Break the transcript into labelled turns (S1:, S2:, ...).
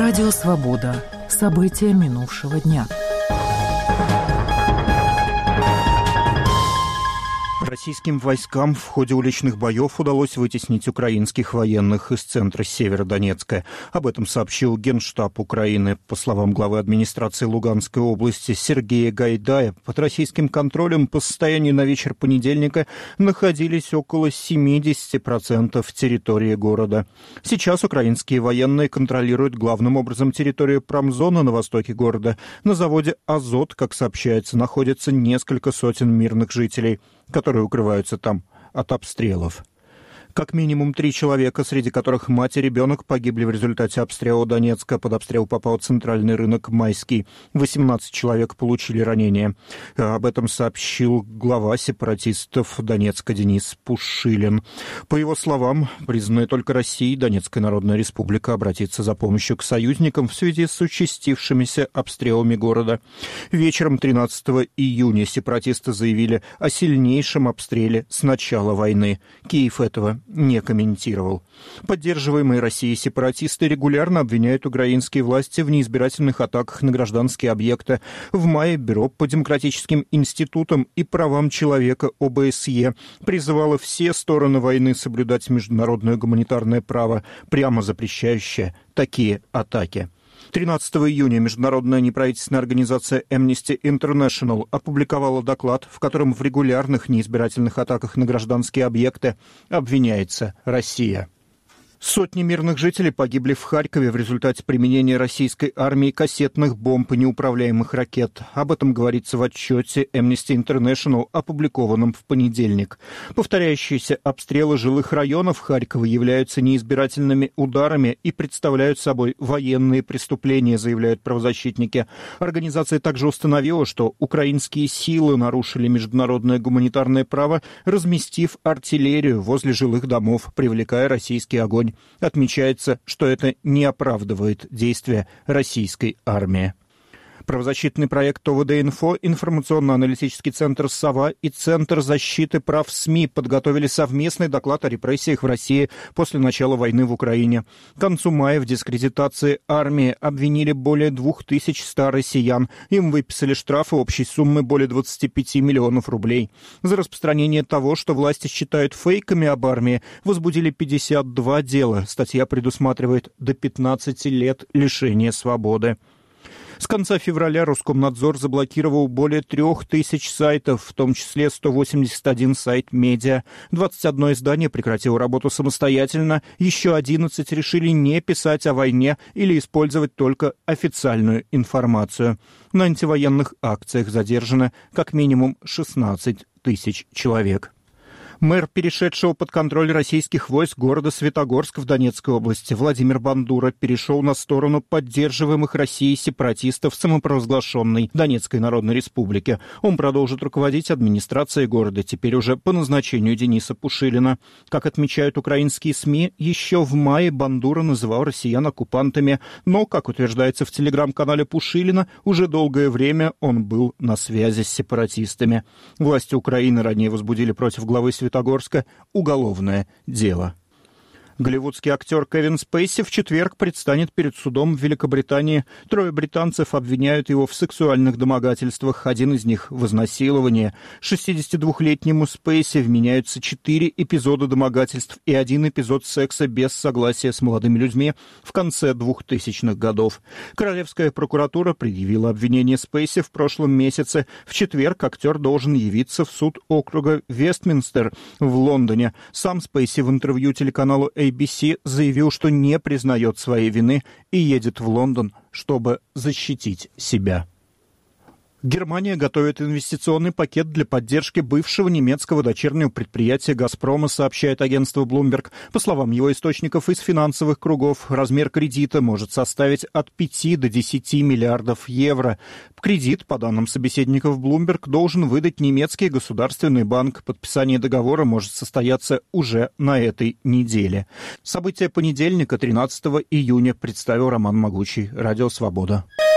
S1: Радио «Свобода». События минувшего дня.
S2: Российским войскам в ходе уличных боев удалось вытеснить украинских военных из центра Северодонецка. Об этом сообщил Генштаб Украины. По словам главы администрации Луганской области Сергея Гайдая, под российским контролем по состоянию на вечер понедельника находились около 70% территории города. Сейчас украинские военные контролируют главным образом территорию промзоны на востоке города. На заводе «Азот», как сообщается, находится несколько сотен мирных жителей, которые укрываются там от обстрелов. Как минимум 3 человека, среди которых мать и ребенок, погибли в результате обстрела Донецка. Под обстрел попал центральный рынок Майский. 18 человек получили ранения. Об этом сообщил глава сепаратистов Донецка Денис Пушилин. По его словам, признанная только Россией, Донецкая Народная Республика обратится за помощью к союзникам в связи с участившимися обстрелами города. Вечером 13 июня сепаратисты заявили о сильнейшем обстреле с начала войны. Киев этого не комментировал. Поддерживаемые Россией сепаратисты регулярно обвиняют украинские власти в неизбирательных атаках на гражданские объекты. В мае Бюро по демократическим институтам и правам человека ОБСЕ призывало все стороны войны соблюдать международное гуманитарное право, прямо запрещающее такие атаки. 13 июня международная неправительственная организация Amnesty International опубликовала доклад, в котором в регулярных неизбирательных атаках на гражданские объекты обвиняется Россия. Сотни мирных жителей погибли в Харькове в результате применения российской армии кассетных бомб и неуправляемых ракет. Об этом говорится в отчете Amnesty International, опубликованном в понедельник. Повторяющиеся обстрелы жилых районов Харькова являются неизбирательными ударами и представляют собой военные преступления, заявляют правозащитники. Организация также установила, что украинские силы нарушили международное гуманитарное право, разместив артиллерию возле жилых домов, привлекая российский огонь. Отмечается, что это не оправдывает действия российской армии. Правозащитный проект ОВД-Инфо, информационно-аналитический центр «Сова» и Центр защиты прав СМИ подготовили совместный доклад о репрессиях в России после начала войны в Украине. К концу мая в дискредитации армии обвинили более 2100 россиян. Им выписали штрафы общей суммы более 25 миллионов рублей. За распространение того, что власти считают фейками об армии, возбудили 52 дела. Статья предусматривает до 15 лет лишения свободы. С конца февраля Роскомнадзор заблокировал более 3000 сайтов, в том числе 181 сайт медиа. 21 издание прекратило работу самостоятельно, еще 11 решили не писать о войне или использовать только официальную информацию. На антивоенных акциях задержано как минимум 16 тысяч человек. Мэр, перешедшего под контроль российских войск города Светогорск в Донецкой области, Владимир Бандура, перешел на сторону поддерживаемых Россией сепаратистов самопровозглашенной Донецкой Народной Республики. Он продолжит руководить администрацией города, теперь уже по назначению Дениса Пушилина. Как отмечают украинские СМИ, еще в мае Бандура называл россиян оккупантами, но, как утверждается в телеграм-канале Пушилина, уже долгое время он был на связи с сепаратистами. Власти Украины ранее возбудили против главы Светогорска уголовное дело. Голливудский актер Кевин Спейси в четверг предстанет перед судом в Великобритании. 3 британцев обвиняют его в сексуальных домогательствах, один из них в изнасиловании. 62-летнему Спейси вменяются 4 эпизода домогательств и 1 эпизод секса без согласия с молодыми людьми в конце 2000-х годов. Королевская прокуратура предъявила обвинение Спейси в прошлом месяце. В четверг актер должен явиться в суд округа Вестминстер в Лондоне. Сам Спейси в интервью телеканалу ABC заявил, что не признает своей вины и едет в Лондон, чтобы защитить себя. Германия готовит инвестиционный пакет для поддержки бывшего немецкого дочернего предприятия «Газпрома», сообщает агентство Bloomberg. По словам его источников из финансовых кругов, размер кредита может составить от 5 до 10 миллиардов евро. Кредит, по данным собеседников Bloomberg, должен выдать немецкий государственный банк. Подписание договора может состояться уже на этой неделе. События понедельника, 13 июня, представил Роман Могучий. Радио «Свобода».